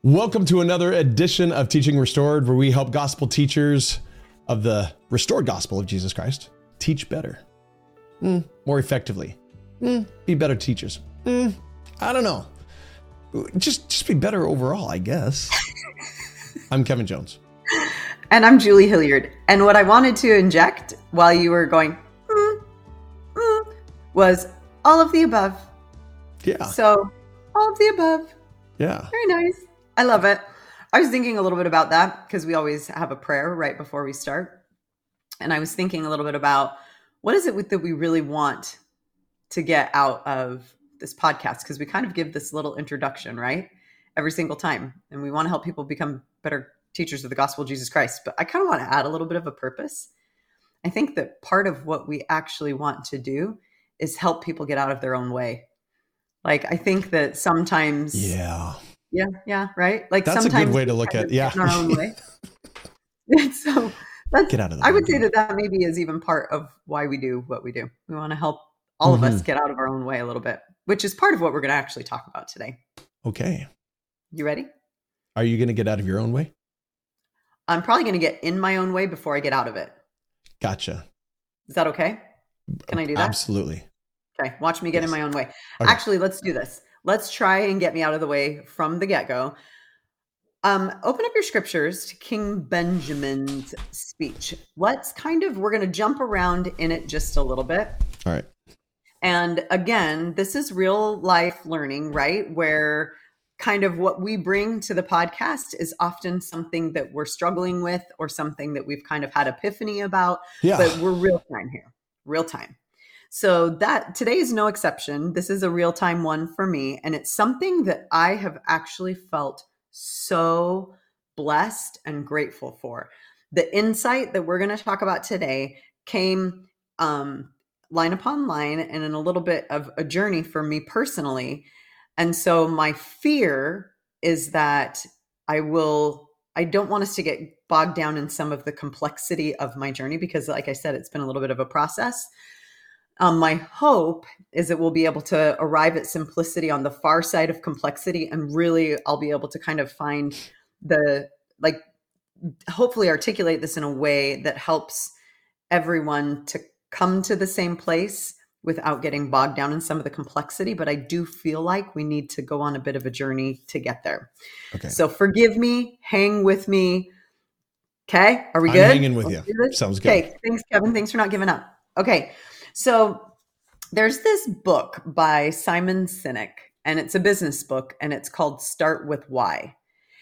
Welcome to another edition of Teaching Restored, where we help gospel teachers of the restored gospel of Jesus Christ teach better, more effectively, be better teachers. I don't know. Just be better overall, I guess. I'm Kevin Jones. And I'm Julie Hilliard. And what I wanted to inject while you were going, was all of the above. Yeah. So all of the above. Yeah. Very nice. I love it. I was thinking a little bit about that because we always have a prayer right before we start. And I was thinking a little bit about what is it that we really want to get out of this podcast? Because we kind of give this little introduction, right? Every single time. And we want to help people become better teachers of the gospel of Jesus Christ. But I kind of want to add a little bit of a purpose. I think that part of what we actually want to do is help people get out of their own way. Like, I think that sometimes... Yeah, right? Like that's sometimes a good way to look at it. Yeah. In our own way. So get out of the I would say that maybe is even part of why we do what we do. We want to help all of us get out of our own way a little bit, which is part of what we're going to actually talk about today. Okay. You ready? Are you going to get out of your own way? I'm probably going to get in my own way before I get out of it. Gotcha. Is that okay? Can I do that? Absolutely. Okay. Watch me get in my own way. Okay. Actually, let's do this. Let's try and get me out of the way from the get-go. Open up your scriptures to King Benjamin's speech. We're going to jump around in it just a little bit. All right. And again, this is real life learning, right? Where kind of what we bring to the podcast is often something that we're struggling with or something that we've kind of had epiphany about. Yeah. But we're real time here, real time. So that today is no exception. This is a real-time one for me. And it's something that I have actually felt so blessed and grateful for. The insight that we're going to talk about today came line upon line and in a little bit of a journey for me personally. And so my fear is that I don't want us to get bogged down in some of the complexity of my journey because, like I said, it's been a little bit of a process. My hope is that we'll be able to arrive at simplicity on the far side of complexity, and really I'll be able to kind of find hopefully articulate this in a way that helps everyone to come to the same place without getting bogged down in some of the complexity. But I do feel like we need to go on a bit of a journey to get there. Okay. So forgive me, hang with me. Okay. Are we good? I'm hanging with you. Sounds good. Okay. Thanks, Kevin. Thanks for not giving up. Okay. So there's this book by Simon Sinek, and it's a business book, and it's called Start With Why.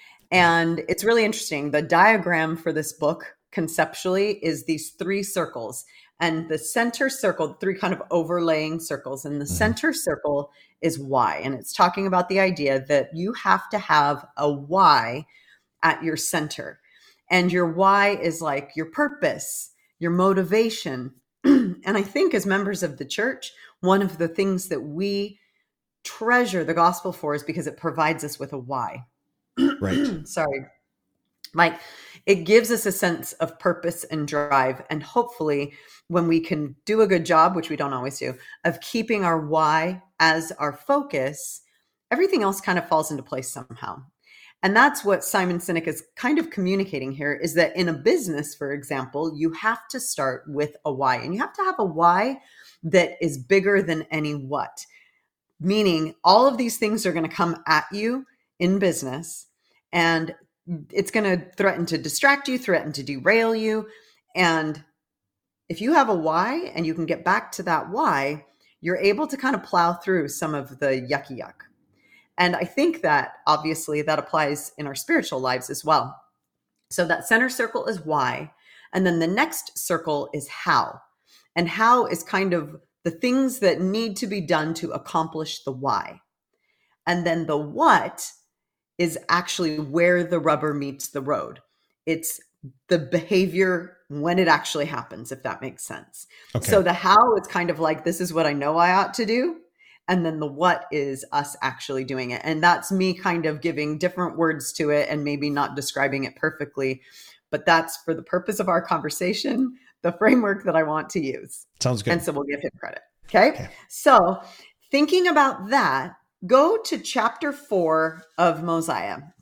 And it's really interesting. The diagram for this book conceptually is these three circles, and the center circle, three kind of overlaying circles, and the center circle is why. And it's talking about the idea that you have to have a why at your center. And your why is like your purpose, your motivation. And I think as members of the church, one of the things that we treasure the gospel for is because it provides us with a why. Right. Sorry. Like, it gives us a sense of purpose and drive. And hopefully when we can do a good job, which we don't always do, of keeping our why as our focus, everything else kind of falls into place somehow. And that's what Simon Sinek is kind of communicating here, is that in a business, for example, you have to start with a why, and you have to have a why that is bigger than any what, meaning all of these things are going to come at you in business, and it's going to threaten to distract you, threaten to derail you. And if you have a why and you can get back to that why, you're able to kind of plow through some of the yucky yuck. And I think that obviously that applies in our spiritual lives as well. So that center circle is why. And then the next circle is how. And how is kind of the things that need to be done to accomplish the why. And then the what is actually where the rubber meets the road. It's the behavior when it actually happens, if that makes sense. Okay. So the how is kind of like, this is what I know I ought to do. And then the what is us actually doing it. And that's me kind of giving different words to it and maybe not describing it perfectly. But that's, for the purpose of our conversation, the framework that I want to use. Sounds good. And so we'll give him credit. Okay. So thinking about that, go to chapter 4 of Mosiah.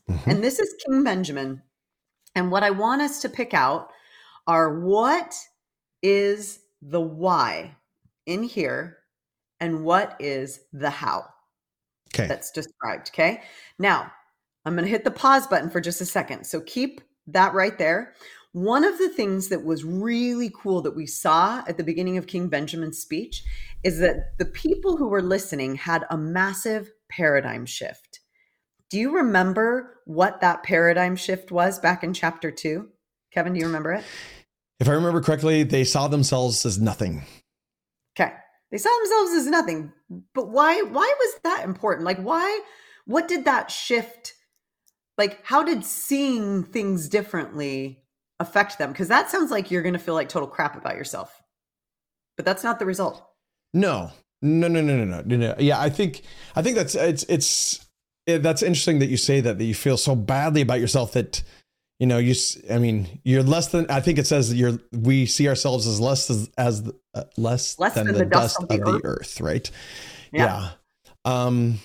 And this is King Benjamin. And what I want us to pick out are what is the why in here and what is the how that's described. Okay. Now I'm going to hit the pause button for just a second. So keep that right there. One of the things that was really cool that we saw at the beginning of King Benjamin's speech is that the people who were listening had a massive paradigm shift. Do you remember what that paradigm shift was back in chapter 2? Kevin, do you remember it? If I remember correctly, they saw themselves as nothing. Okay. They saw themselves as nothing. But why was that important? Like, what did that shift, like, how did seeing things differently affect them? Because that sounds like you're going to feel like total crap about yourself. But that's not the result. No. Yeah, I think that's that's interesting that you say that you feel so badly about yourself that, you're less than, I think it says that we see ourselves as less than the dust of the earth, right? Yeah. And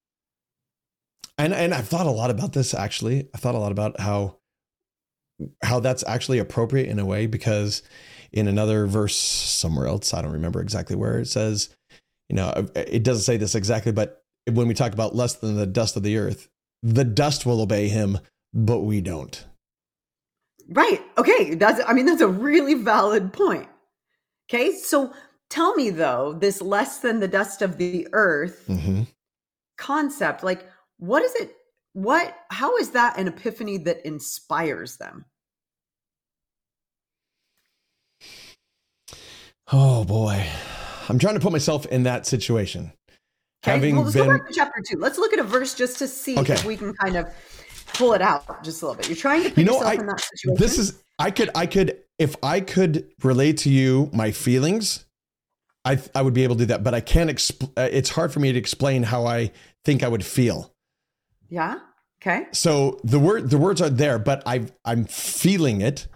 I've thought a lot about this, actually. I thought a lot about how that's actually appropriate in a way, because in another verse somewhere else, I don't remember exactly where, it says, it doesn't say this exactly, but when we talk about less than the dust of the earth, the dust will obey him, but we don't. Right. Okay. That's a really valid point. Okay. So tell me though, this less than the dust of the earth concept, like, what is it? How is that an epiphany that inspires them? Oh boy. I'm trying to put myself in that situation. Okay. Let's go back to chapter 2. Let's look at a verse just to see if we can kind of pull it out just a little bit. You're trying to put yourself in that situation. If I could relate to you my feelings, I would be able to do that, but I can't. It's hard for me to explain how I think I would feel. Yeah. Okay. So the words are there, but I'm feeling it.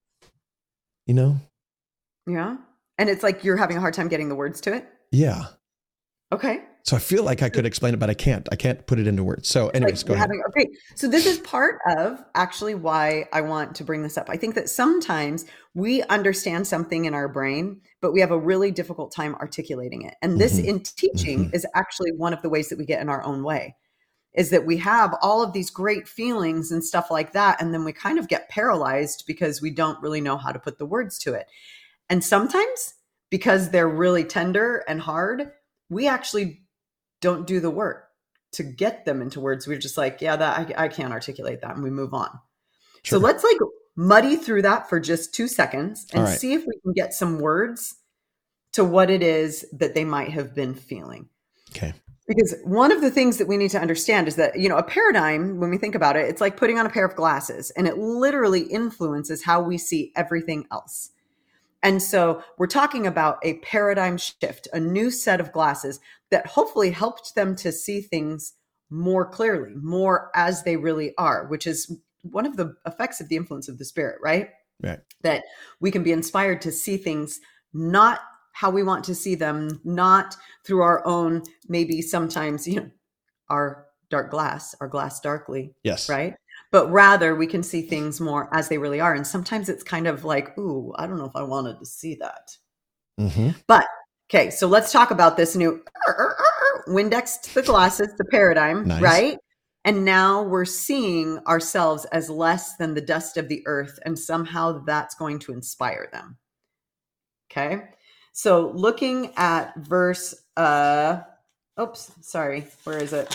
Yeah. And it's like you're having a hard time getting the words to it. Yeah. Okay. So I feel like I could explain it, but I can't put it into words. So anyways, go ahead. Okay. So this is part of actually why I want to bring this up. I think that sometimes we understand something in our brain, but we have a really difficult time articulating it. And this in teaching is actually one of the ways that we get in our own way, is that we have all of these great feelings and stuff like that. And then we kind of get paralyzed because we don't really know how to put the words to it. And sometimes because they're really tender and hard, we actually don't do the work to get them into words. We're just like, yeah, I can't articulate that. And we move on. Sure. So let's muddy through that for just 2 seconds and see if we can get some words to what it is that they might have been feeling. Okay. Because one of the things that we need to understand is that, a paradigm, when we think about it, it's like putting on a pair of glasses, and it literally influences how we see everything else. And so we're talking about a paradigm shift, a new set of glasses that hopefully helped them to see things more clearly, more as they really are, which is one of the effects of the influence of the Spirit, right? Right. That we can be inspired to see things not how we want to see them, not through our own, maybe sometimes, our glass darkly. Yes. Right. But rather we can see things more as they really are. And sometimes it's kind of like, ooh, I don't know if I wanted to see that. But okay, so let's talk about this new Windex to the glasses, the paradigm, nice. Right? And now we're seeing ourselves as less than the dust of the earth, and somehow that's going to inspire them. Okay. So looking at verse, where is it?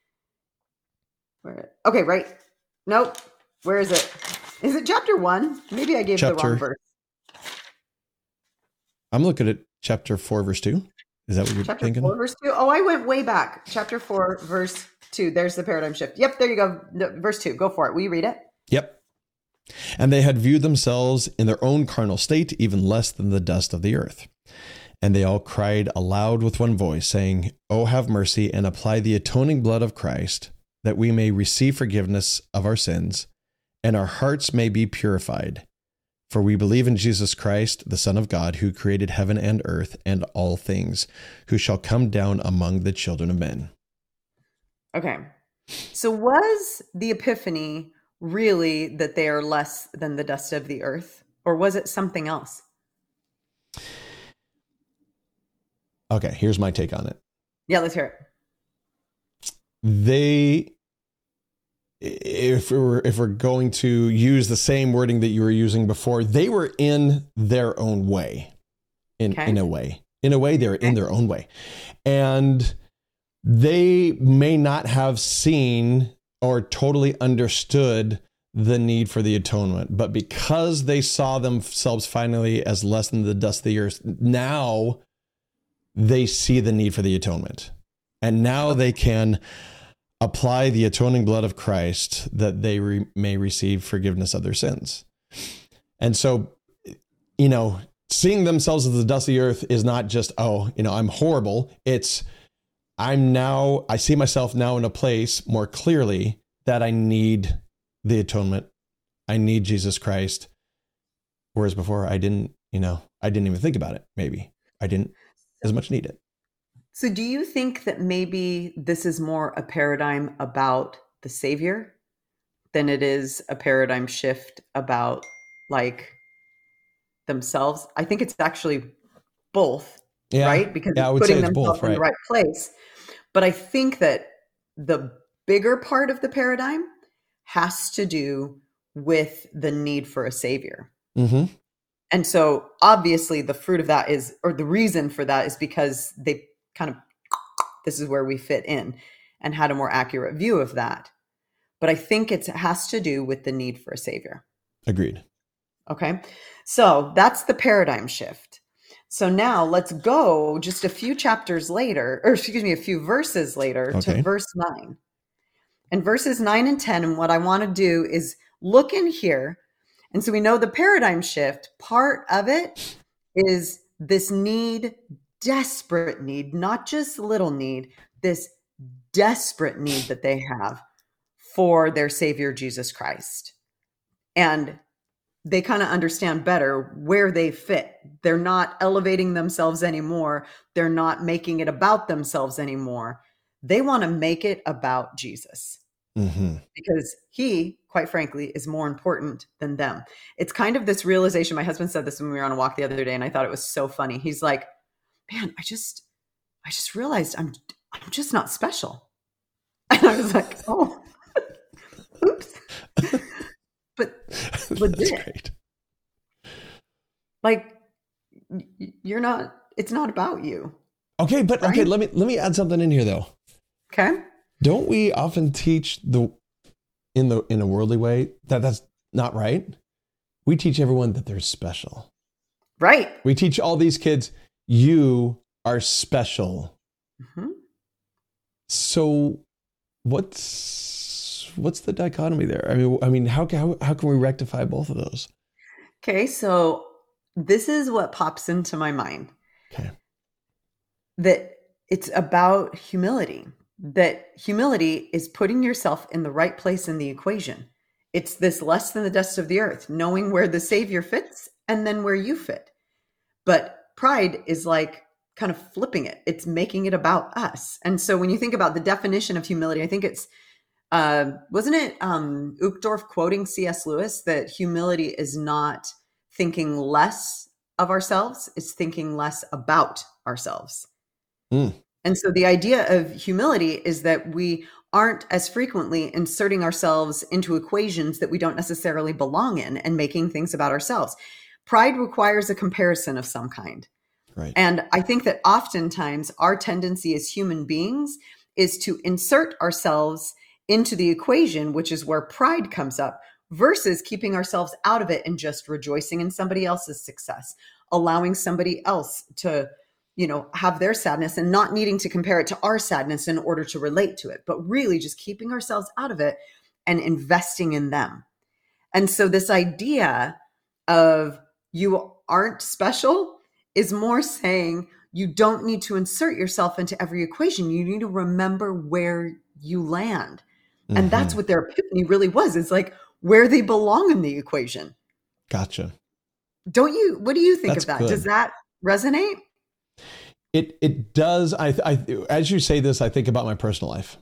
Okay, right. Nope. Where is it? Is it chapter 1? Maybe I gave the wrong verse. I'm looking at chapter 4, verse 2. Is that what you're thinking? Chapter 4, verse 2. Oh, I went way back. Chapter 4, verse 2. There's the paradigm shift. Yep, there you go. Verse 2. Go for it. Will you read it? Yep. And they had viewed themselves in their own carnal state, even less than the dust of the earth. And they all cried aloud with one voice, saying, "Oh, have mercy and apply the atoning blood of Christ, that we may receive forgiveness of our sins, and our hearts may be purified. For we believe in Jesus Christ, the Son of God, who created heaven and earth and all things, who shall come down among the children of men." Okay. So was the epiphany really that they are less than the dust of the earth, or was it something else? Okay, here's my take on it. Yeah, let's hear it. They, if we're going to use the same wording that you were using before, they were in their own way. In a way, they're in their own way. And they may not have seen or totally understood the need for the atonement, but because they saw themselves finally as less than the dust of the earth, now they see the need for the atonement. And now they can apply the atoning blood of Christ that they may receive forgiveness of their sins. And so, seeing themselves as the dust of the earth is not just, I'm horrible. It's, I see myself now in a place more clearly that I need the atonement. I need Jesus Christ. Whereas before I didn't even think about it. Maybe I didn't as much need it. So do you think that maybe this is more a paradigm about the Savior than it is a paradigm shift about like themselves? I think it's actually both, right? Because it's putting themselves in the right place. But I think that the bigger part of the paradigm has to do with the need for a Savior. Mm-hmm. And so obviously the fruit of that is, or the reason for that is because they kind of, this is where we fit in, and had a more accurate view of that. But I think it has to do with the need for a Savior. Agreed. Okay. So that's the paradigm shift. So now let's go just a few chapters later, or excuse me, a few verses later to verse 9. And verses 9 and 10, and what I want to do is look in here. And so we know the paradigm shift, part of it is this need, desperate need, not just little need, this desperate need that they have for their Savior, Jesus Christ. And they kind of understand better where they fit. They're not elevating themselves anymore. They're not making it about themselves anymore. They want to make it about Jesus. Mm-hmm. Because he, quite frankly, is more important than them. It's kind of this realization. My husband said this when we were on a walk the other day, and I thought it was so funny. He's like, man, I just realized I'm just not special. And I was like, oh, oops. But legit, like you're not, it's not about you. Okay. But right? Okay. Let me add something in here though. Okay. Don't we often teach in a worldly way that's not right? We teach everyone that they're special. Right. We teach all these kids, you are special. Mm-hmm. So what's the dichotomy there? I mean, how can we rectify both of those? Okay, so this is what pops into my mind. Okay. That it's about humility. That humility is putting yourself in the right place in the equation. It's this less than the dust of the earth, knowing where the Savior fits and then where you fit. But pride is like kind of flipping it. It's making it about us. And so when you think about the definition of humility, I think it's, wasn't it Uchtdorf quoting C.S. Lewis that humility is not thinking less of ourselves, it's thinking less about ourselves. Mm. And so the idea of humility is that we aren't as frequently inserting ourselves into equations that we don't necessarily belong in and making things about ourselves. Pride requires a comparison of some kind. Right. And I think that oftentimes our tendency as human beings is to insert ourselves into the equation, which is where pride comes up, versus keeping ourselves out of it and just rejoicing in somebody else's success, allowing somebody else to, have their sadness and not needing to compare it to our sadness in order to relate to it, but really just keeping ourselves out of it and investing in them. And so this idea of you aren't special is more saying you don't need to insert yourself into every equation. You need to remember where you land. Mm-hmm. And that's what their epiphany really was. It's like where they belong in the equation. Gotcha. What do you think That's of that? Good. Does that resonate? It does. I as you say this, I think about my personal life.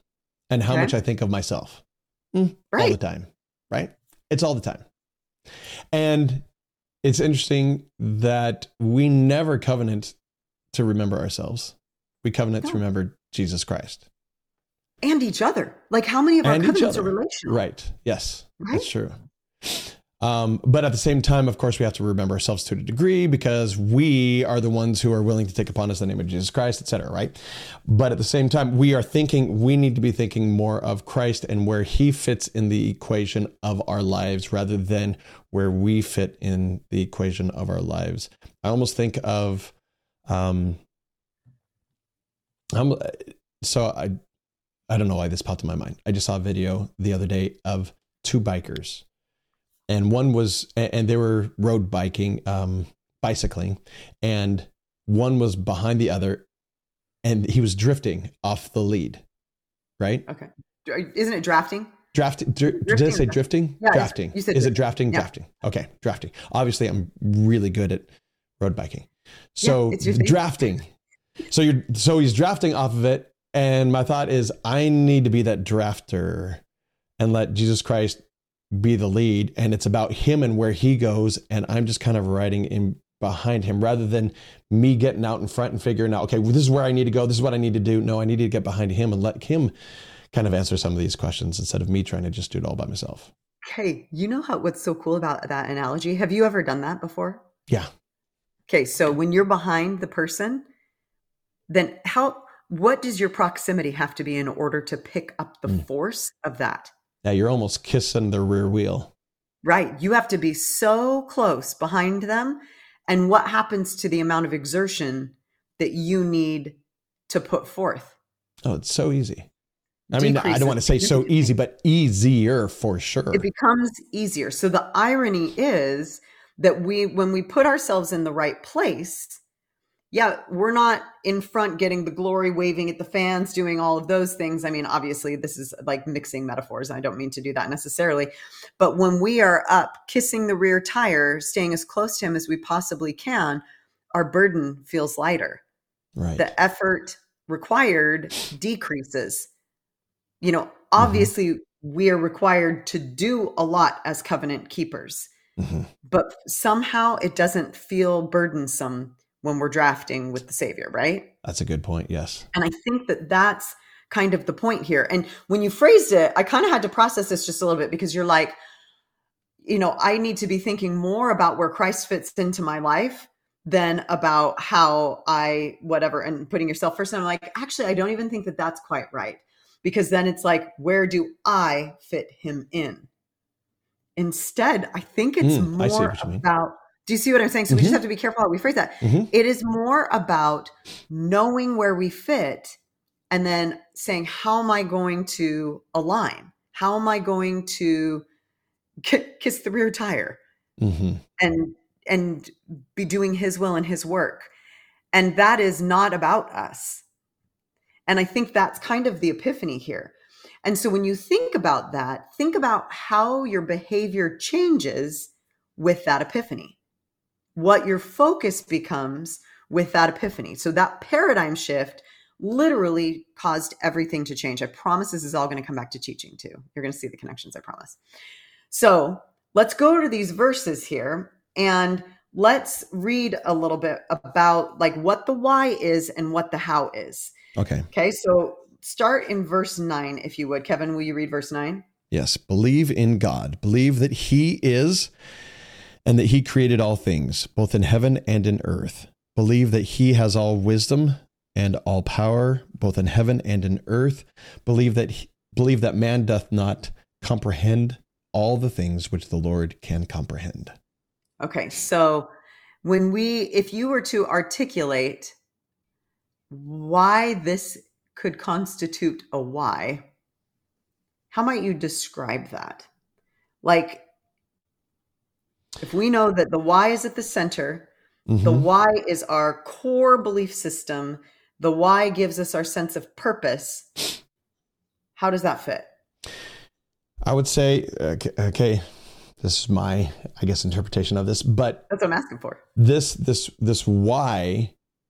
and how Okay. much I think of myself. All the Right. time, right? It's all the time. And it's interesting that we never covenant to remember ourselves. We covenant to No. remember Jesus Christ. And each other. Like how many of our And each covenants are other. relational? Right. Yes, Right? that's true. But at the same time, of course, we have to remember ourselves to a degree because we are the ones who are willing to take upon us the name of Jesus Christ, et cetera, right? But at the same time, we need to be thinking more of Christ and where he fits in the equation of our lives rather than where we fit in the equation of our lives. I almost think of, I don't know why this popped in my mind. I just saw a video the other day of two bikers. And they were road bicycling, and one was behind the other, and he was drifting off the lead, right? Okay. Isn't it drafting? Drafting. Did I say drifting? Yeah, drafting. you said Is it drafting? Yeah. Drafting. Okay, drafting. Obviously, I'm really good at road biking. So it's your thing. drafting. So he's drafting off of it, and my thought is, I need to be that drafter and let Jesus Christ be the lead, and it's about him and where he goes, and I'm just kind of riding in behind him rather than me getting out in front and figuring out, okay, well, this is where I need to go, this is what I need to do. No, I need to get behind him and let him kind of answer some of these questions instead of me trying to just do it all by myself. Okay. You know what's so cool about that analogy? Have you ever done that before? Yeah. Okay. So when you're behind the person, then what does your proximity have to be in order to pick up the force of that? Yeah, you're almost kissing the rear wheel. Right. You have to be so close behind them. And what happens to the amount of exertion that you need to put forth? Oh, it's so easy. I mean, I Decreases don't want to say so easy, but easier for sure. It becomes easier. So the irony is that when we put ourselves in the right place, yeah, we're not in front getting the glory, waving at the fans, doing all of those things. I mean, obviously, this is like mixing metaphors. I don't mean to do that necessarily. But when we are up, kissing the rear tire, staying as close to him as we possibly can, our burden feels lighter. Right. The effort required decreases. Obviously, we are required to do a lot as covenant keepers. But somehow it doesn't feel burdensome when we're drafting with the Savior, right? That's a good point. Yes. And I think that that's kind of the point here. And when you phrased it, I kind of had to process this just a little bit because you're like, I need to be thinking more about where Christ fits into my life than about how whatever, and putting yourself first. And I'm like, actually, I don't even think that that's quite right. Because then it's like, where do I fit him in? Instead, I think it's more about, do you see what I'm saying? So we just have to be careful how we phrase that. It is more about knowing where we fit and then saying, how am I going to align? How am I going to kiss the rear tire and be doing his will and his work? And that is not about us. And I think that's kind of the epiphany here. And so when you think about that, think about how your behavior changes with that epiphany, what your focus becomes with that epiphany. So that paradigm shift literally caused everything to change. I promise this is all going to come back to teaching too. You're going to see the connections, I promise. So let's go to these verses here and let's read a little bit about like what the why is and what the how is. Okay. So start in verse 9, if you would. Kevin, will you read verse 9? Yes. Believe in God. Believe that he is and that he created all things, both in heaven and in earth. Believe that he has all wisdom and all power, both in heaven and in earth. Believe that man doth not comprehend all the things which the Lord can comprehend. Okay. So if you were to articulate why this could constitute a why, how might you describe that? Like, if we know that the why is at the center, the why is our core belief system, the why gives us our sense of purpose, how does that fit? I would say, okay, this is my, I guess, interpretation of this, but that's what I'm asking for. This why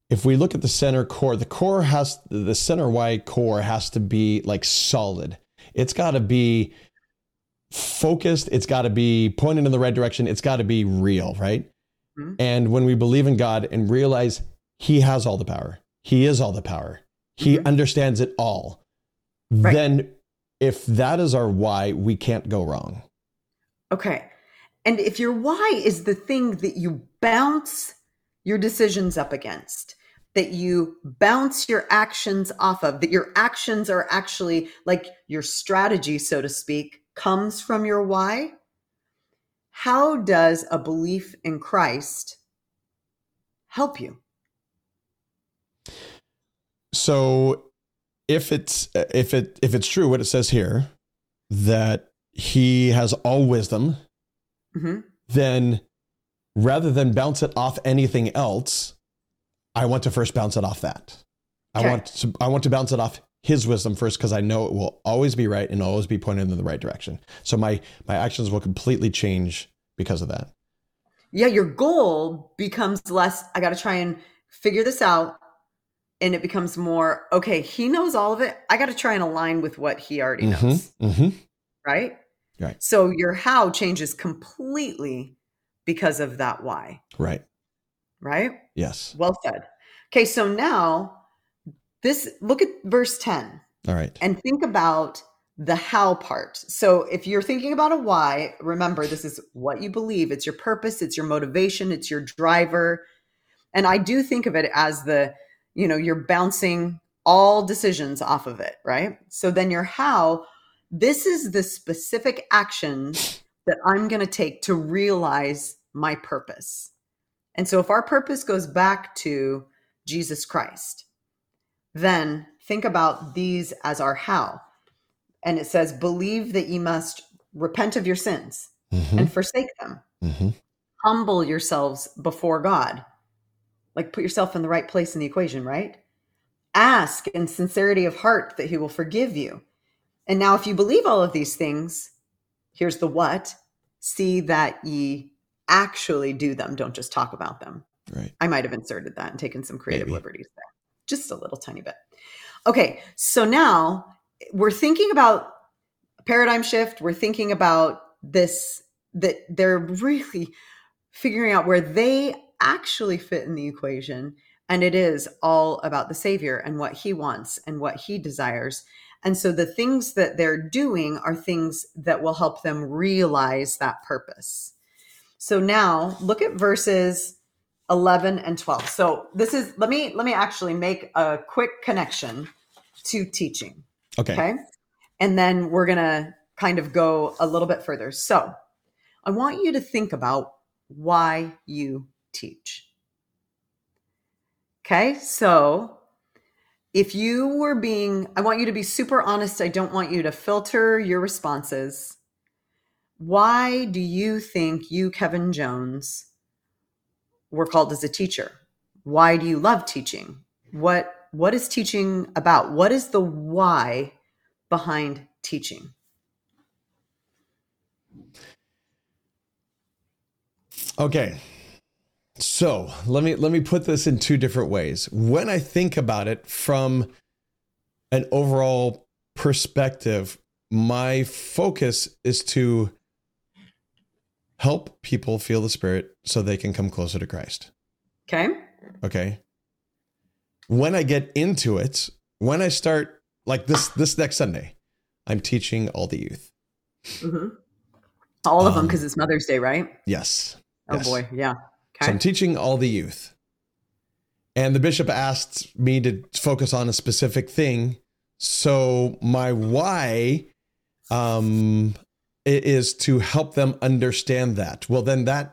if we look at the center core, the center why core has to be like solid. It's got to be focused. It's got to be pointed in the right direction. It's got to be real, right? Mm-hmm. And when we believe in God and realize he has all the power, he is all the power, he understands it all, then if that is our why, we can't go wrong. Okay. And if your why is the thing that you bounce your decisions up against, that you bounce your actions off of, that your actions are actually like your strategy, so to speak, comes from your why, how does a belief in Christ help you? So if it's true what it says here, that he has all wisdom, then rather than bounce it off anything else, I want to first bounce it off that. Okay. I want to bounce it off his wisdom first, because I know it will always be right and always be pointed in the right direction. So my actions will completely change because of that. Yeah, your goal becomes less, I got to try and figure this out. And it becomes more, okay, he knows all of it. I got to try and align with what he already knows. Right? Right. So your how changes completely because of that why. Right. Right? Yes. Well said. Okay, so now look at verse 10. All right. And think about the how part. So if you're thinking about a why, remember, this is what you believe. It's your purpose. It's your motivation. It's your driver. And I do think of it as you're bouncing all decisions off of it, right? So then your how, this is the specific action that I'm going to take to realize my purpose. And so if our purpose goes back to Jesus Christ, then think about these as our how. And it says, believe that ye must repent of your sins and forsake them. Humble yourselves before God. Like put yourself in the right place in the equation, right? Ask in sincerity of heart that he will forgive you. And now if you believe all of these things, here's the what. See that ye actually do them. Don't just talk about them. Right. I might have inserted that and taken some creative liberties there. Just a little tiny bit. Okay, so now we're thinking about a paradigm shift. We're thinking about this, that they're really figuring out where they actually fit in the equation. And it is all about the Savior and what he wants and what he desires. And so the things that they're doing are things that will help them realize that purpose. So now look at verses 11 and 12. So this is, let me actually make a quick connection to teaching. Okay. And then we're going to kind of go a little bit further. So I want you to think about why you teach. Okay. So if you were I want you to be super honest. I don't want you to filter your responses. Why do you think you, Kevin Jones, were called as a teacher? Why do you love teaching? What is teaching about? What is the why behind teaching? Okay. So let me put this in two different ways. When I think about it from an overall perspective, my focus is to help people feel the Spirit so they can come closer to Christ. Okay. When I get into it, when I start like this next Sunday, I'm teaching all the youth. All of them, because it's Mother's Day, right? Yes. Oh boy. Yeah. Okay. So I'm teaching all the youth. And the bishop asked me to focus on a specific thing. So my why is to help them understand that. Well, then that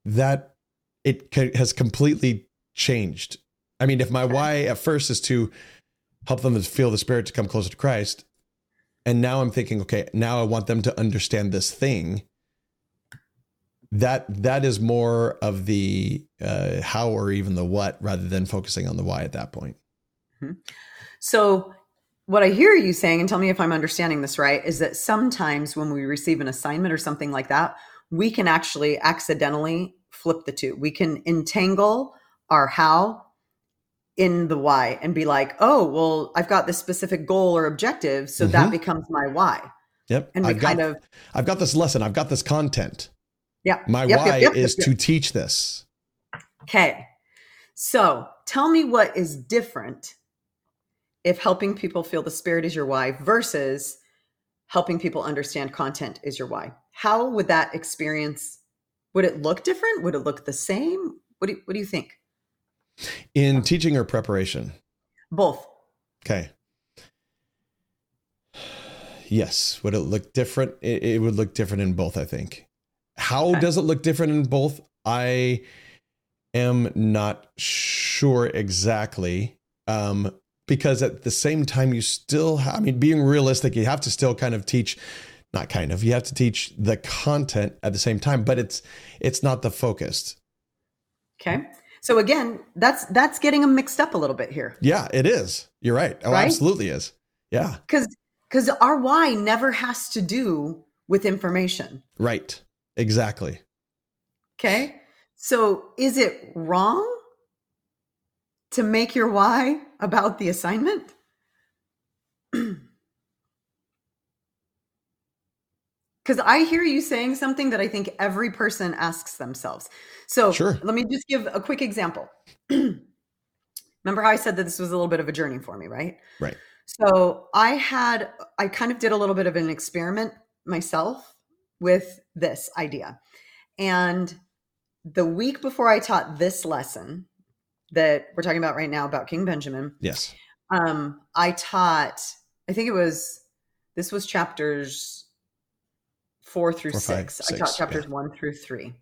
has completely changed. I mean, if my why at first is to help them to feel the Spirit to come closer to Christ, and now I'm thinking, okay, now I want them to understand this thing. That is more of the how or even the what, rather than focusing on the why at that point. So what I hear you saying, and tell me if I'm understanding this right, is that sometimes when we receive an assignment or something like that, we can actually accidentally flip the two. We can entangle our how in the why and be like, oh, well, I've got this specific goal or objective. So that becomes my why. Yep. And I've got this lesson. I've got this content. Yeah. My why is to teach this. Okay. So tell me what is different if helping people feel the Spirit is your why versus helping people understand content is your why. How would that experience, would it look different? Would it look the same? What do you think? In teaching or preparation? Both. Okay. Yes. Would it look different? It would look different in both, I think. How does it look different in both? I am not sure exactly. Because at the same time, you still, being realistic, you have to still kind of teach, you have to teach the content at the same time, but it's not the focus. Okay. So again, that's getting them mixed up a little bit here. Yeah, it is. You're right. Oh, right? Absolutely is. Yeah. Because our why never has to do with information. Right. Exactly. Okay. So is it wrong to make your why about the assignment? Because I hear you saying something that I think every person asks themselves. So Let me just give a quick example. Remember how I said that this was a little bit of a journey for me, right? Right. So I kind of did a little bit of an experiment myself with this idea. And the week before I taught this lesson that we're talking about right now about King Benjamin. Yes. I taught, I think this was chapters 4 through 6. I taught chapters 1 through 3.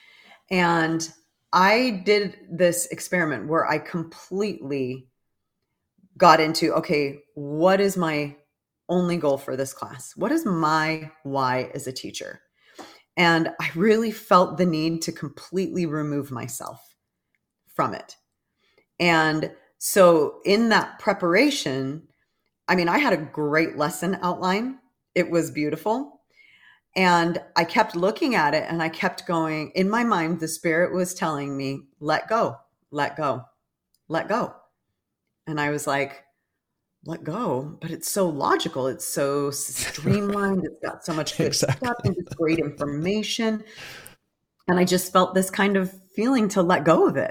And I did this experiment where I completely got into, okay, what is my only goal for this class? What is my why as a teacher? And I really felt the need to completely remove myself from it. And so in that preparation, I had a great lesson outline. It was beautiful. And I kept looking at it and I kept going. In my mind, the Spirit was telling me, let go, let go, let go. And I was like, let go, but it's so logical. It's so streamlined. It's got so much good stuff and just great information. And I just felt this kind of feeling to let go of it.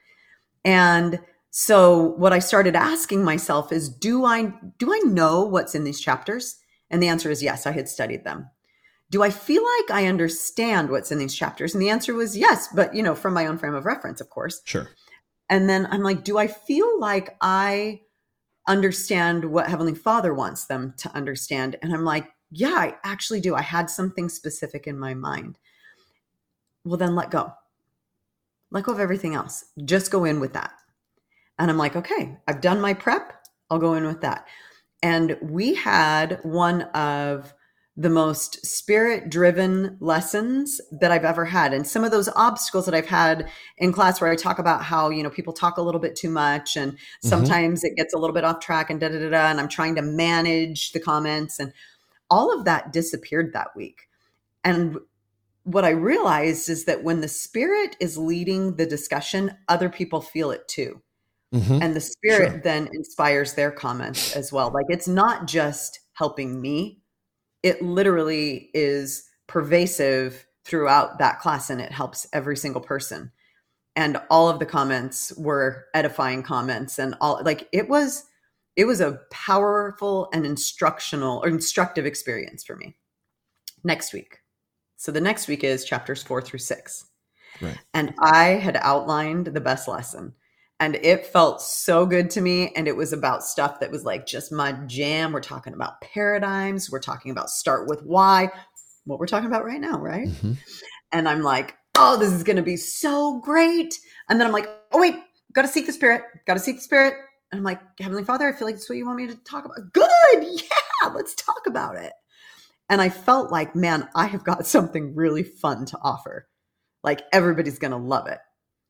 And so what I started asking myself is, do I know what's in these chapters? And the answer is yes, I had studied them. Do I feel like I understand what's in these chapters? And the answer was yes, but from my own frame of reference, of course. Sure. And then I'm like, do I feel like I understand what Heavenly Father wants them to understand? And I'm like, yeah, I actually do. I had something specific in my mind. Well, then let go. Let go of everything else. Just go in with that. And I'm like, okay, I've done my prep. I'll go in with that. And we had one of the most Spirit-driven lessons that I've ever had. And some of those obstacles that I've had in class where I talk about how, people talk a little bit too much and sometimes it gets a little bit off track and and I'm trying to manage the comments, and all of that disappeared that week. And what I realized is that when the Spirit is leading the discussion, other people feel it too. And the Spirit then inspires their comments as well. Like, it's not just helping me. It literally is pervasive throughout that class, and it helps every single person. And all of the comments were edifying comments, and it was a powerful and instructive experience for me. Next week. So the next week is chapters 4 through 6. Right. And I had outlined the best lesson. And it felt so good to me. And it was about stuff that was like just my jam. We're talking about paradigms. We're talking about start with why, what we're talking about right now, right? And I'm like, oh, this is going to be so great. And then I'm like, oh, wait, got to seek the Spirit. Got to seek the Spirit. And I'm like, Heavenly Father, I feel like that's what you want me to talk about. Good. Yeah, let's talk about it. And I felt like, man, I have got something really fun to offer. Like, everybody's going to love it.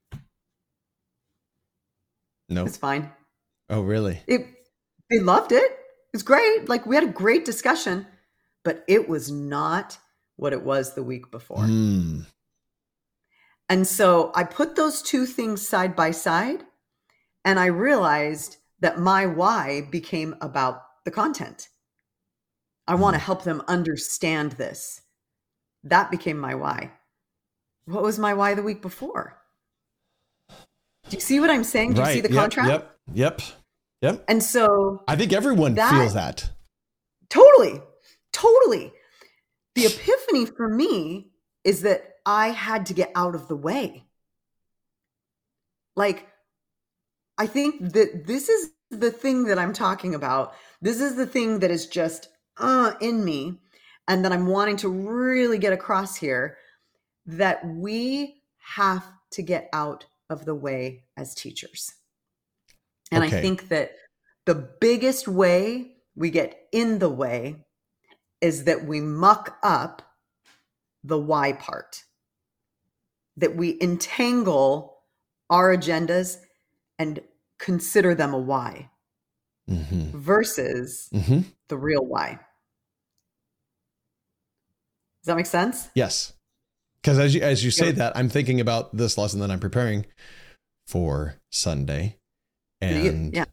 No, it's fine. Oh, really? They loved it. It's great. Like, we had a great discussion, but it was not what it was the week before. And so I put those two things side by side, And I realized that my why became about the content. I want to help them understand this. That became my why. What was my why the week before? Do you see what I'm saying? Do you see the contrast? Yep. And so I think everyone feels that. Totally. The epiphany for me is that I had to get out of the way. Like, I think that this is the thing that I'm talking about. This is the thing that is just in me, and that I'm wanting to really get across here, that we have to get out of the way as teachers. And I think that the biggest way we get in the way is that we muck up the why part, that we entangle our agendas and consider them a why versus the real why. Does that make sense? Yes. Because as you say that, I'm thinking about this lesson that I'm preparing for Sunday. And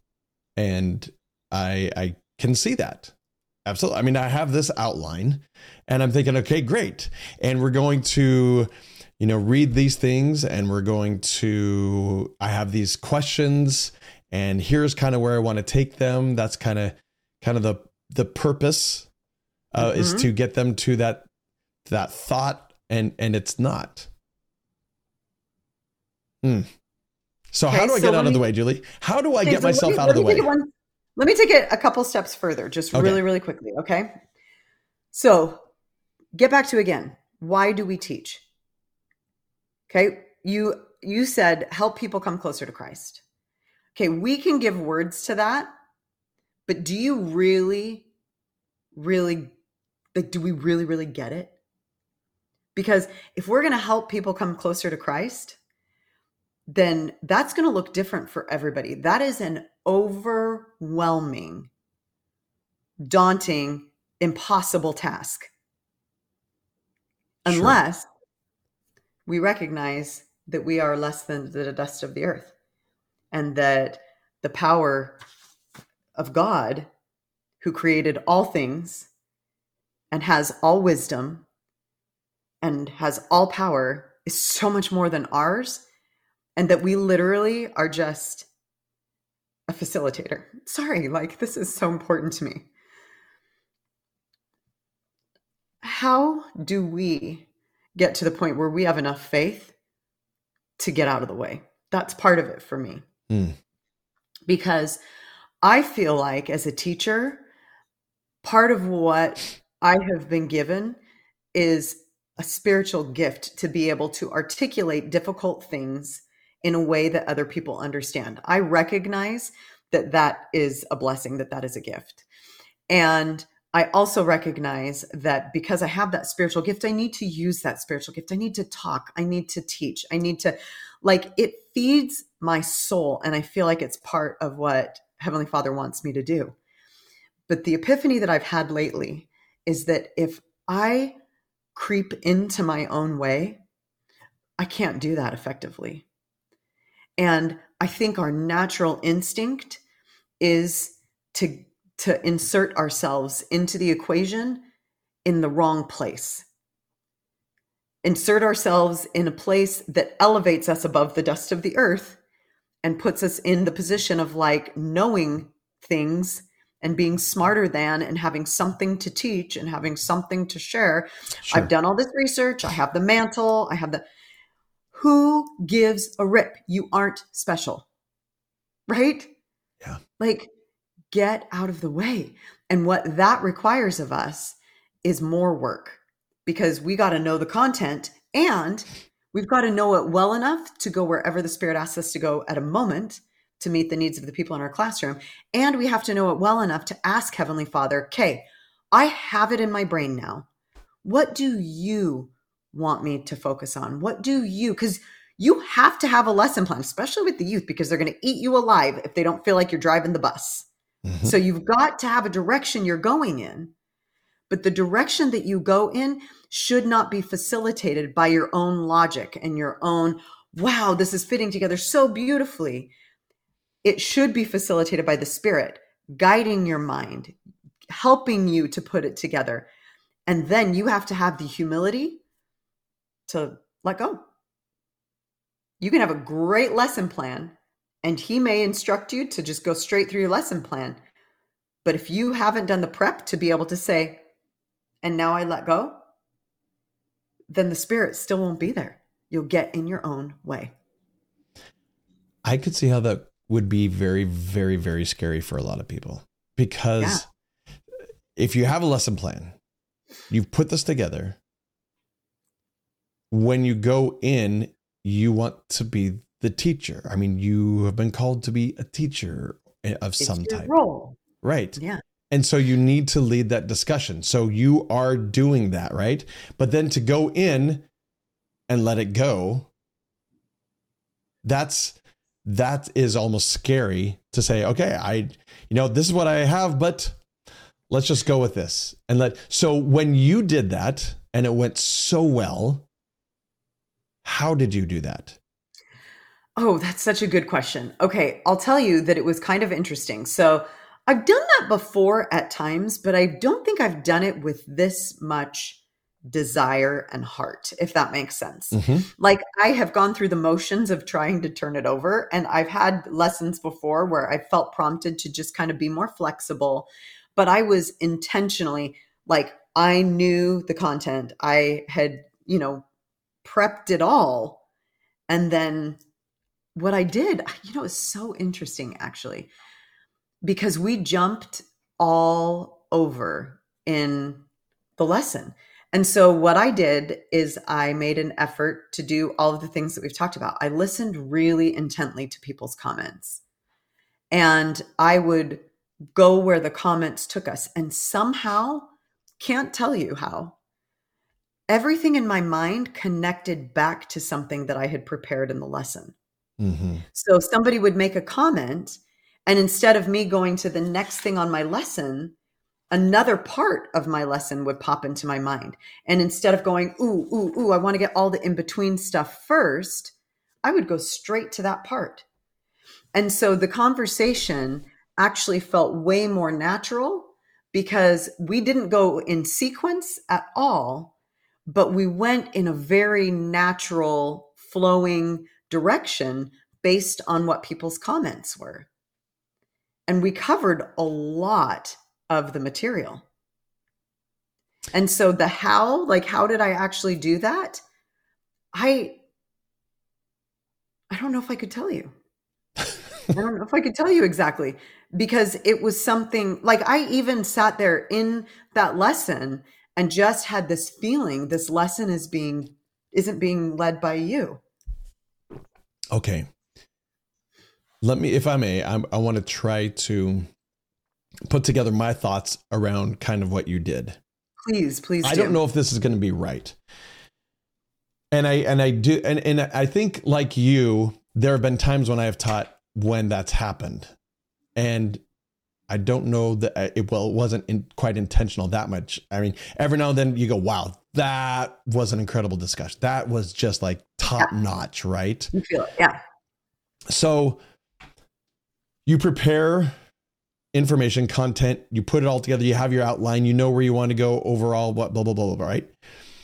I can see that. Absolutely. I mean, I have this outline and I'm thinking, okay, great. And we're going to, read these things, and I have these questions, and here's kind of where I want to take them. That's kind of the purpose is to get them to that thought, and it's not. So how do I get out of the way, Julie? How do I get myself out of the way? Let me take it a couple steps further, just really, really quickly. Okay. So get back to, again, why do we teach? Okay. You said help people come closer to Christ. Okay. We can give words to that, but do you really, do we really get it? Because if we're going to help people come closer to Christ, then that's going to look different for everybody. That is an overwhelming, daunting, impossible task. Unless we recognize that we are less than the dust of the earth, and that the power of God, who created all things and has all wisdom and has all power, is so much more than ours. And that we literally are just a facilitator. Sorry, this is so important to me. How do we get to the point where we have enough faith to get out of the way? That's part of it for me. Because I feel like as a teacher, part of what I have been given is a spiritual gift to be able to articulate difficult things in a way that other people understand. I recognize that is a blessing, that is a gift. And I also recognize that because I have that spiritual gift, I need to use that spiritual gift. I need to talk. I need to teach. I need to, it feeds my soul. And I feel like it's part of what Heavenly Father wants me to do. But the epiphany that I've had lately is that if I creep into my own way, I can't do that effectively. And I think our natural instinct is to insert ourselves into the equation in the wrong place. Insert ourselves in a place that elevates us above the dust of the earth and puts us in the position of knowing things and being smarter than, and having something to teach and having something to share. Sure. I've done all this research. I have the mantle. Who gives a rip? You aren't special, right? Yeah. Get out of the way. And what that requires of us is more work, because we got to know the content, and we've got to know it well enough to go wherever the Spirit asks us to go at a moment to meet the needs of the people in our classroom. And we have to know it well enough to ask Heavenly Father, okay, I have it in my brain now. What do you want me to focus on? Because you have to have a lesson plan, especially with the youth, because they're going to eat you alive if they don't feel like you're driving the bus. So you've got to have a direction you're going in, but the direction that you go in should not be facilitated by your own logic and your own, wow, this is fitting together so beautifully. it should be facilitated by the Spirit, guiding your mind, helping you to put it together. And then you have to have the humility to let go. You can have a great lesson plan, and he may instruct you to just go straight through your lesson plan. But if you haven't done the prep to be able to say, and now I let go, then the Spirit still won't be there. You'll get in your own way. I could see how that would be very, very, very scary for a lot of people, because if you have a lesson plan, you've put this together. When you go in, you want to be the teacher. I mean, you have been called to be a teacher of some type. Role. Right. Yeah. And so you need to lead that discussion. So you are doing that, right? But then to go in and let it go, that is almost scary to say, okay, this is what I have, but let's just go with this. So when you did that and it went so well, how did you do that? Oh, that's such a good question. Okay, I'll tell you that it was kind of interesting. So I've done that before at times, but I don't think I've done it with this much desire and heart, if that makes sense. Mm-hmm. Like, I have gone through the motions of trying to turn it over, and I've had lessons before where I felt prompted to just kind of be more flexible, but I was intentionally, like, I knew the content. I had, prepped it all. And then what I did, is so interesting, actually, because we jumped all over in the lesson. And so what I did is I made an effort to do all of the things that we've talked about. I listened really intently to people's comments, and I would go where the comments took us. And somehow, can't tell you how, everything in my mind connected back to something that I had prepared in the lesson. Mm-hmm. So somebody would make a comment, and instead of me going to the next thing on my lesson, another part of my lesson would pop into my mind. And instead of going, ooh, I want to get all the in-between stuff first, I would go straight to that part. And so the conversation actually felt way more natural because we didn't go in sequence at all, but we went in a very natural, flowing direction based on what people's comments were. And we covered a lot of the material. And so the how did I actually do that? I don't know if I could tell you. I don't know if I could tell you exactly, because it was something like I even sat there in that lesson and just had this feeling this lesson isn't being led by you. Okay. Let me, if I may, I want to try to put together my thoughts around kind of what you did. Please do. I don't know if this is going to be right. And I think, like you, there have been times when I have taught when that's happened. And I don't know that it wasn't quite intentional that much. I mean, every now and then you go, wow, that was an incredible discussion. That was just like top notch, right? You feel it. Yeah. So you prepare information, content, you put it all together, you have your outline, you know where you want to go overall, what, blah, blah, blah, blah, right?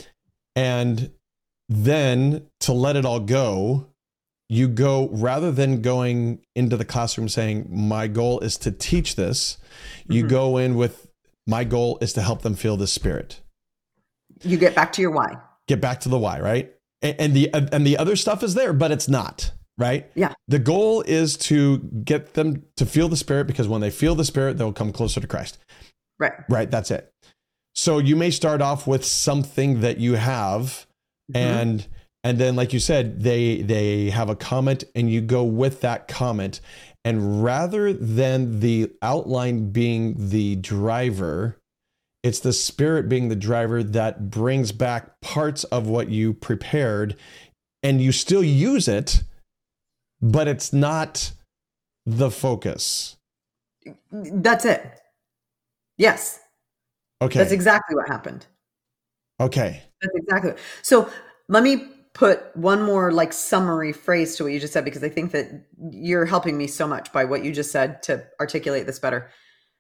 And then to let it all go, you go, rather than going into the classroom saying, my goal is to teach this, you go in with, my goal is to help them feel the Spirit. You get back to your why. Get back to the why, right? And the other stuff is there, but it's not, right? Yeah. The goal is to get them to feel the Spirit, because when they feel the Spirit, they'll come closer to Christ. Right. Right. That's it. So you may start off with something that you have, and then, like you said, they have a comment and you go with that comment. And rather than the outline being the driver, it's the Spirit being the driver that brings back parts of what you prepared, and you still use it, but it's not the focus. That's it. Yes. Okay. That's exactly what happened. Okay. That's exactly. So let me put one more like summary phrase to what you just said, because I think that you're helping me so much by what you just said to articulate this better.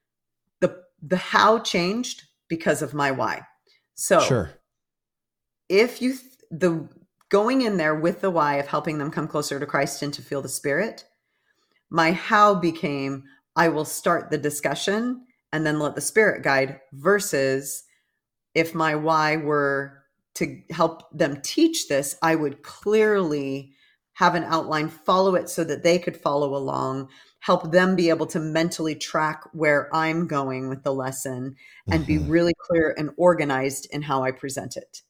The how changed because of my why. So Sure. if you, the going in there with the why of helping them come closer to Christ and to feel the Spirit, my how became, I will start the discussion and then let the Spirit guide, versus if my why were to help them teach this, I would clearly have an outline, follow it so that they could follow along, help them be able to mentally track where I'm going with the lesson, and be really clear and organized in how I present it.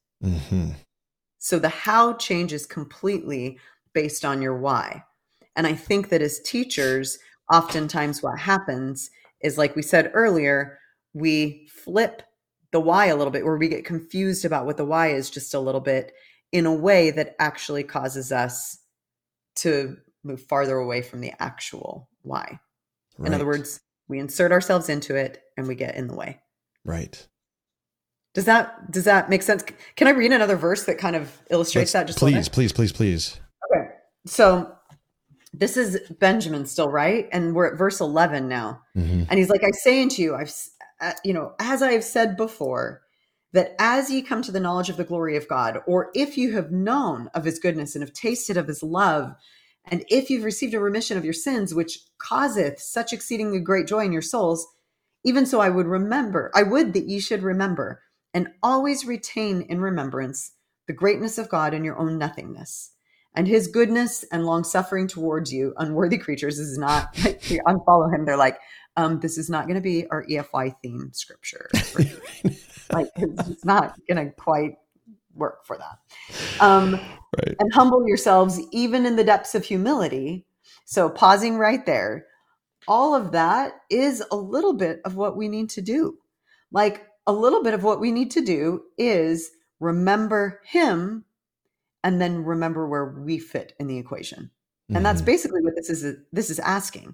So the how changes completely based on your why. And I think that as teachers, oftentimes what happens is, like we said earlier, we flip the why a little bit, where we get confused about what the why is just a little bit, in a way that actually causes us to move farther away from the actual why. Right. In other words, we insert ourselves into it and we get in the way. Right. Does that make sense? Can I read another verse that kind of illustrates that? Just please. Okay. So this is Benjamin still, right? And we're at verse 11 now. And he's like, I say unto you, as I have said before, that as ye come to the knowledge of the glory of God, or if you have known of his goodness and have tasted of his love, and if you've received a remission of your sins, which causeth such exceedingly great joy in your souls, even so I would that ye should remember, and always retain in remembrance the greatness of God and your own nothingness, and his goodness and long suffering towards you, unworthy creatures. Is not, you unfollow him, they're like, this is not going to be our EFY theme scripture. Like, it's not going to quite work for that. Right. And humble yourselves even in the depths of humility. So pausing right there, all of that is a little bit of what we need to do. Like, a little bit of what we need to do is remember him and then remember where we fit in the equation. And that's basically what this is asking.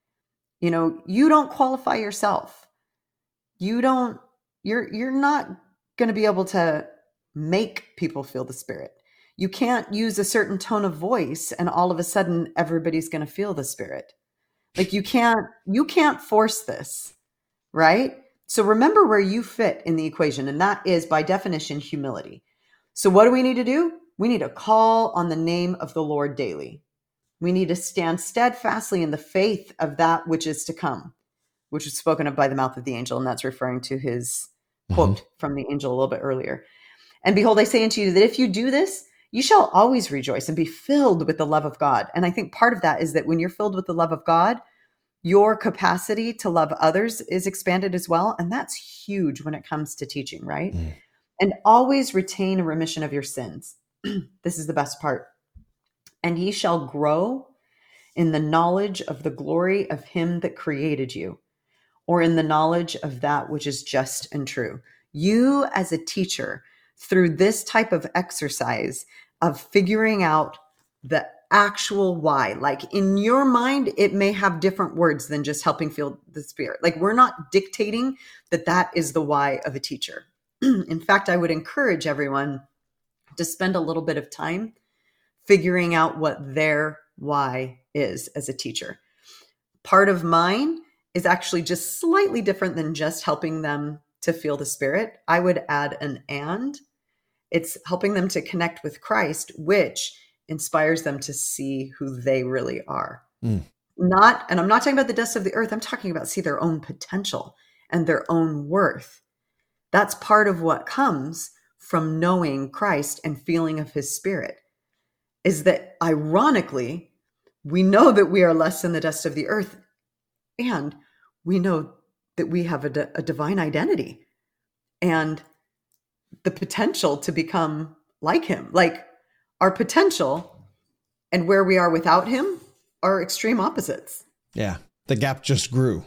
You don't qualify yourself. You're not going to be able to make people feel the Spirit. You can't use a certain tone of voice and all of a sudden everybody's going to feel the Spirit. Like, you can't force this, right? So remember where you fit in the equation. And that is, by definition, humility. So what do we need to do? We need to call on the name of the Lord daily. We need to stand steadfastly in the faith of that which is to come, which was spoken of by the mouth of the angel. And that's referring to his quote from the angel a little bit earlier. And behold, I say unto you that if you do this, you shall always rejoice and be filled with the love of God. And I think part of that is that when you're filled with the love of God, your capacity to love others is expanded as well. And that's huge when it comes to teaching, right? And always retain a remission of your sins. This is the best part. And ye shall grow in the knowledge of the glory of him that created you, or in the knowledge of that which is just and true. You, as a teacher, through this type of exercise of figuring out the actual why, like in your mind, it may have different words than just helping feel the Spirit. Like, we're not dictating that is the why of a teacher. In fact, I would encourage everyone to spend a little bit of time figuring out what their why is as a teacher. Part of mine is actually just slightly different than just helping them to feel the Spirit. I would add an and. It's helping them to connect with Christ, which inspires them to see who they really are. And I'm not talking about the dust of the earth. I'm talking about see their own potential and their own worth. That's part of what comes from knowing Christ and feeling of his Spirit, is that ironically, we know that we are less than the dust of the earth, and we know that we have a divine identity and the potential to become like him. Like, our potential and where we are without him are extreme opposites. Yeah. The gap just grew.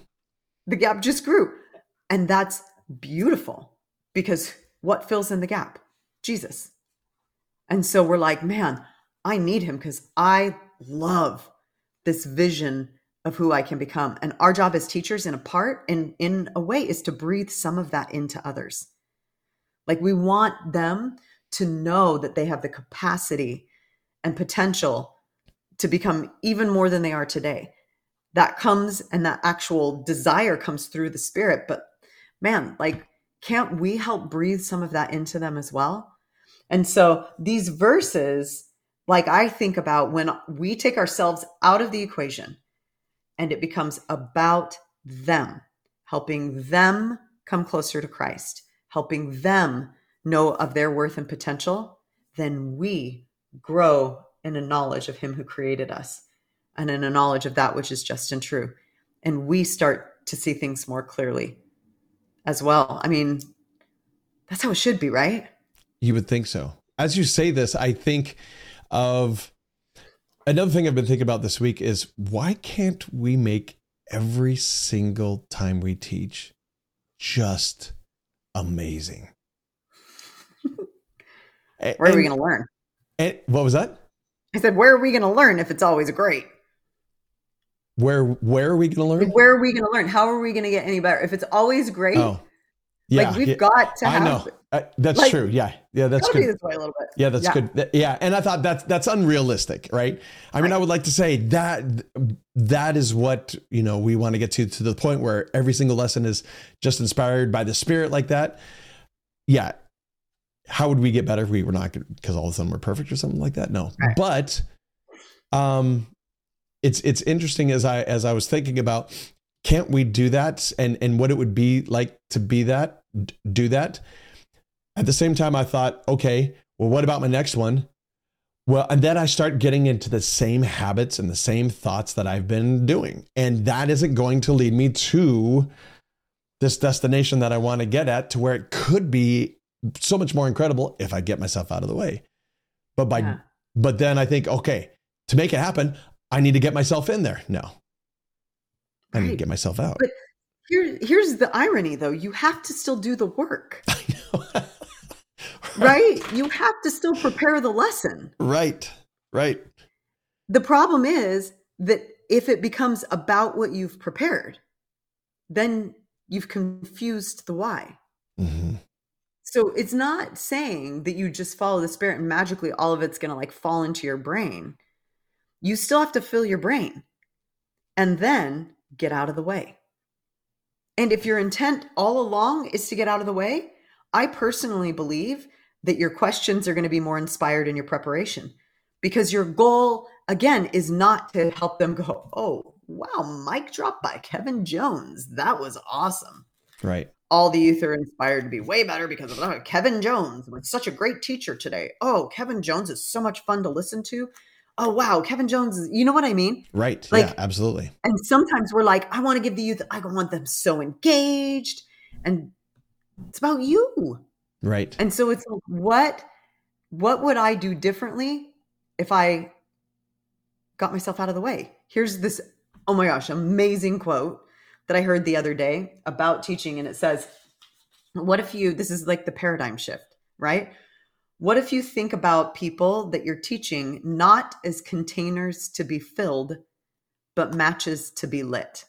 And that's beautiful, because what fills in the gap? Jesus. And so we're like, man, I need him because I love this vision of who I can become. And our job as teachers in a way is to breathe some of that into others. Like, we want them to know that they have the capacity and potential to become even more than they are today. That comes, and that actual desire comes through the Spirit. But man, like, can't we help breathe some of that into them as well? And so these verses, like, I think about when we take ourselves out of the equation and it becomes about them, helping them come closer to Christ, helping them know of their worth and potential, then we grow in a knowledge of him who created us and in a knowledge of that which is just and true. And we start to see things more clearly as well. I mean, that's how it should be, right? You would think so. As you say this, I think of another thing I've been thinking about this week is, why can't we make every single time we teach just amazing? Where are we going to learn? And what was that? I said, where are we going to learn if it's always great? Where are we going to learn? Where are we going to learn? How are we going to get any better? If it's always great, yeah, like we've got to have. I know. That's true. Yeah, that's good. Be this way a little bit. Yeah, that's good. Yeah, and I thought that's unrealistic, right? I mean, I would like to say that is what, we want to get to the point where every single lesson is just inspired by the Spirit like that. Yeah. How would we get better if we were not, because all of a sudden we're perfect or something like that? No. Right. But it's interesting as I was thinking about, can't we do that, and what it would be like to do that? At the same time, I thought, okay, well, what about my next one? Well, and then I start getting into the same habits and the same thoughts that I've been doing. And that isn't going to lead me to this destination that I want to get at, to where it could be so much more incredible if I get myself out of the way. But then I think, okay, to make it happen, I need to get myself in there. No, I need to get myself out. But here's the irony, though. You have to still do the work. I know. Right? You have to still prepare the lesson. Right. The problem is that if it becomes about what you've prepared, then you've confused the why. Mm-hmm. So it's not saying that you just follow the Spirit and magically all of it's going to like fall into your brain. You still have to fill your brain and then get out of the way. And if your intent all along is to get out of the way, I personally believe that your questions are going to be more inspired in your preparation, because your goal, again, is not to help them go, oh, wow, mic drop by Kevin Jones. That was awesome. Right. All the youth are inspired to be way better because of Kevin Jones was such a great teacher today. Oh, Kevin Jones is so much fun to listen to. Oh, wow, Kevin Jones is, you know what I mean? Right. Like, yeah, absolutely. And sometimes we're like, I want to give the youth, I want them so engaged. And it's about you. Right. And so it's like, what would I do differently if I got myself out of the way? Here's this, oh my gosh, amazing quote that I heard the other day about teaching. And it says, what if this is like the paradigm shift, right? What if you think about people that you're teaching not as containers to be filled, but matches to be lit?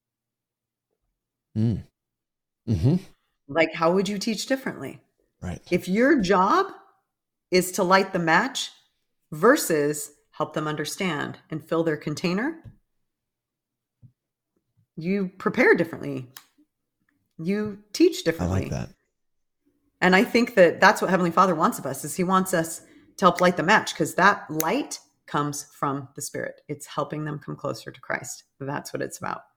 Mm-hmm. Like, how would you teach differently? Right. If your job is to light the match versus help them understand and fill their container, you prepare differently. You teach differently. I like that. And I think that that's what Heavenly Father wants of us, is he wants us to help light the match, because that light comes from the Spirit. It's helping them come closer to Christ. That's what it's about.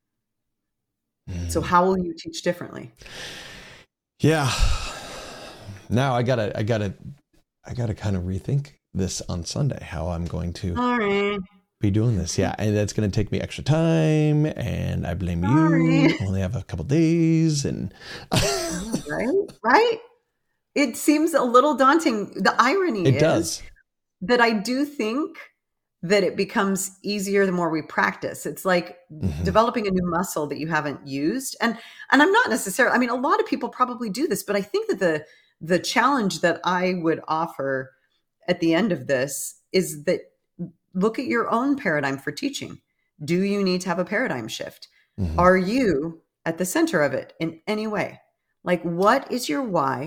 So how will you teach differently? Yeah. Now I gotta kind of rethink this on Sunday, how I'm going to be doing this. Yeah. And that's going to take me extra time, and I blame you. I only have a couple days, and right. It seems a little daunting. The irony is that I do think that it becomes easier the more we practice. It's like developing a new muscle that you haven't used. And I'm not necessarily, I mean, a lot of people probably do this, but I think that the challenge that I would offer at the end of this is that look at your own paradigm for teaching. Do you need to have a paradigm shift? Are you at the center of it in any way? Like, what is your why?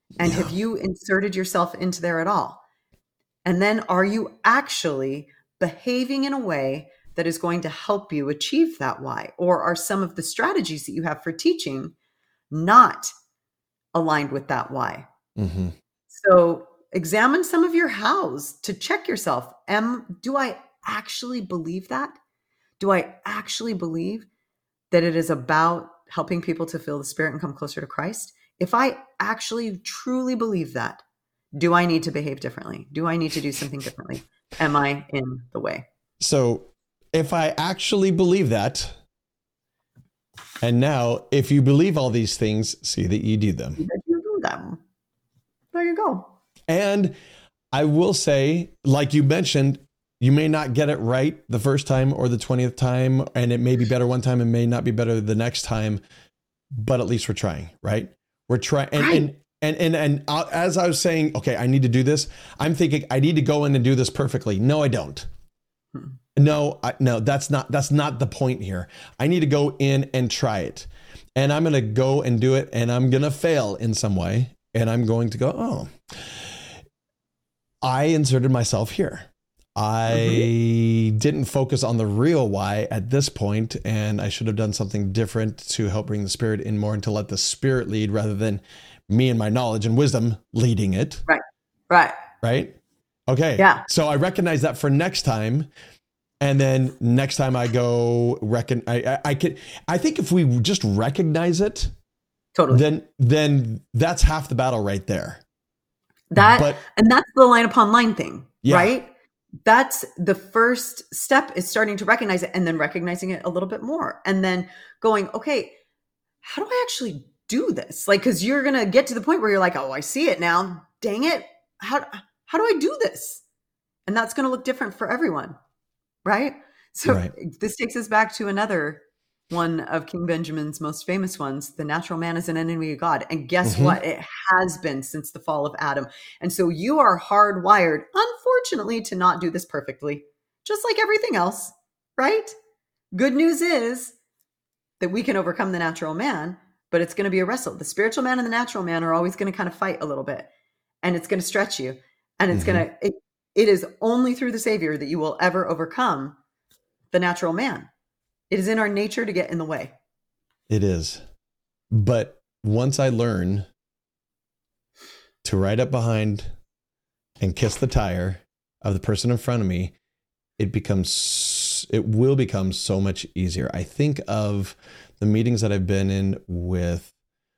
And have you inserted yourself into there at all? And then are you actually behaving in a way that is going to help you achieve that why? Or are some of the strategies that you have for teaching not aligned with that why? Mm-hmm. So examine some of your hows to check yourself. Do I actually believe that? Do I actually believe that it is about helping people to feel the Spirit and come closer to Christ? If I actually truly believe that, do I need to behave differently? Do I need to do something differently? Am I in the way? So if I actually believe that, and now if you believe all these things, see that you do them. That you do them. There you go. And I will say, like you mentioned, you may not get it right the first time or the 20th time, and it may be better one time and may not be better the next time, but at least we're trying, right? We're trying. And as I was saying, okay, I need to do this. I'm thinking I need to go in and do this perfectly. No, I don't. No, that's not the point here. I need to go in and try it, and I'm going to go and do it, and I'm going to fail in some way. And I'm going to go, oh, I inserted myself here. I didn't focus on the real why at this point, and I should have done something different to help bring the Spirit in more and to let the Spirit lead rather than me and my knowledge and wisdom leading it. Right. Okay. Yeah. So I recognize that for next time. And then next time I go, I think if we just recognize it, totally, then that's half the battle right there. And that's the line upon line thing, yeah. Right? That's the first step, is starting to recognize it and then recognizing it a little bit more. And then going, okay, how do I actually do this? Like, cause you're going to get to the point where you're like, oh, I see it now. Dang it. How do I do this? And that's going to look different for everyone. Right. So This takes us back to another one of King Benjamin's most famous ones. The natural man is an enemy of God. And guess what? It has been since the fall of Adam. And so you are hardwired, unfortunately, to not do this perfectly, just like everything else. Right. Good news is that we can overcome the natural man, but it's going to be a wrestle. The spiritual man and the natural man are always going to kind of fight a little bit, and it's going to stretch you, and it's going to, it is only through the Savior that you will ever overcome the natural man. It is in our nature to get in the way. It is. But once I learn to ride up behind and kiss the tire of the person in front of me, it will become so much easier. I think of the meetings that I've been in with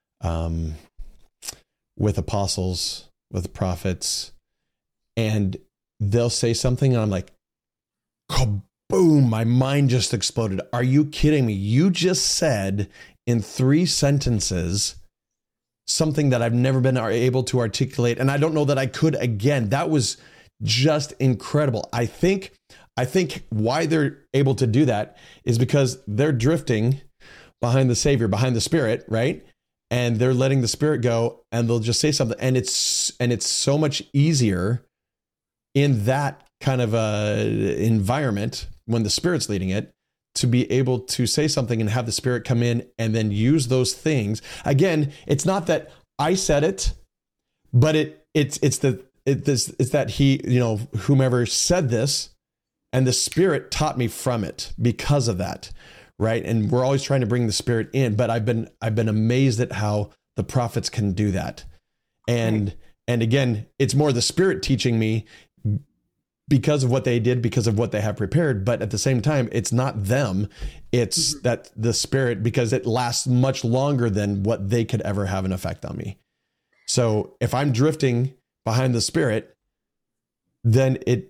apostles, with prophets, and they'll say something and I'm like, kaboom, my mind just exploded. Are you kidding me? You just said in 3 sentences something that I've never been able to articulate, and I don't know that I could again. That was just incredible. I think why they're able to do that is because they're drifting behind the Savior, behind the Spirit, right? And they're letting the Spirit go, and they'll just say something, and it's so much easier in that kind of environment when the Spirit's leading it to be able to say something and have the Spirit come in and then use those things. Again, it's not that I said it, but it's that he, whomever said this, and the Spirit taught me from it because of that, right? And we're always trying to bring the Spirit in, but I've been amazed at how the prophets can do that. And again, it's more the Spirit teaching me because of what they did, because of what they have prepared. But at the same time, it's not them. It's that the Spirit, because it lasts much longer than what they could ever have an effect on me. So if I'm drifting behind the Spirit, then it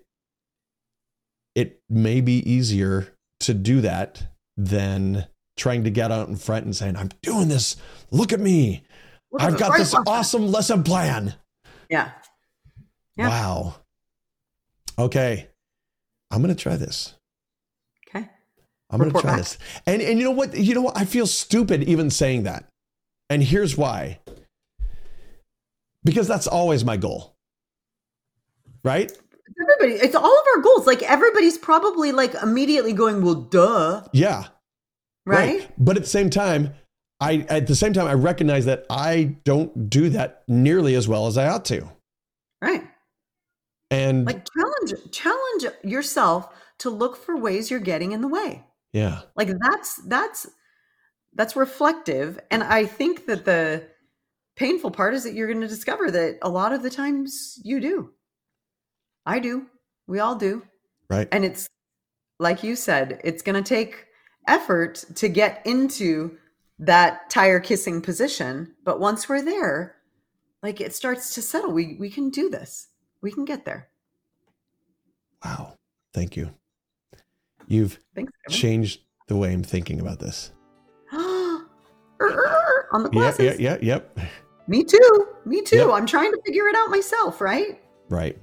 may be easier to do that than trying to get out in front and saying, I'm doing this. Look at me. I've got this awesome lesson plan. Yeah. Wow. Okay. I'm going to try this. Okay. I'm going to try this. And you know what? I feel stupid even saying that. And here's why. Because that's always my goal. Right? It's all of our goals. Like everybody's probably like immediately going, well, duh. Yeah. Right? But at the same time, at the same time, I recognize that I don't do that nearly as well as I ought to. Right. And like challenge yourself to look for ways you're getting in the way. yeah, Like that's reflective. And I think that the painful part is that you're going to discover that a lot of the times you do. I do. We all do. right. And it's like you said, it's going to take effort to get into that tire kissing position. But once we're there, like it starts to settle. We can do this. We can get there. Wow. Thank you. You've Thanks, Kevin. changed the way I'm thinking about this. On the glasses. Yep. Me too. Yep. I'm trying to figure it out myself, right? Right.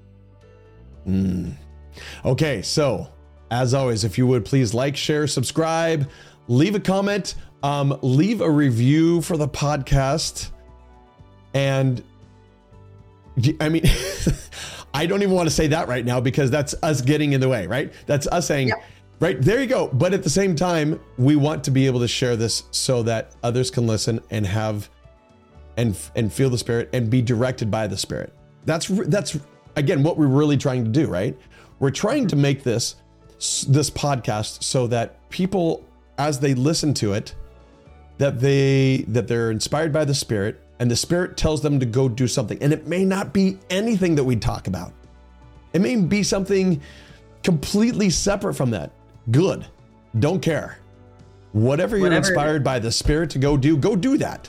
Okay, so as always, if you would please like, share, subscribe, leave a comment, leave a review for the podcast. And I mean, I don't even want to say that right now because that's us getting in the way, right? That's us saying, Yep. right, there you go. But at the same time, we want to be able to share this so that others can listen and have and feel the Spirit and be directed by the Spirit. That's again what we're really trying to do, right? We're trying to make this podcast so that people, as they listen to it, that they're inspired by the Spirit, and the Spirit tells them to go do something. And it may not be anything that we talk about. It may be something completely separate from that. Good. Don't care. Whatever you're inspired by the Spirit to go do that.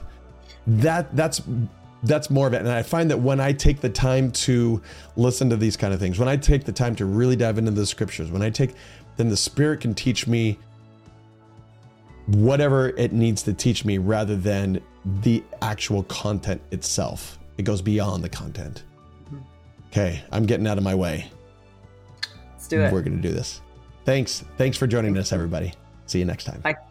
That's more of it. And I find that when I take the time to listen to these kind of things, when I take the time to really dive into the scriptures, then the Spirit can teach me whatever it needs to teach me rather than the actual content itself. It goes beyond the content. Okay, I'm getting out of my way. Let's do it. We're going to do this. Thanks for joining us, everybody. See you next time. Bye.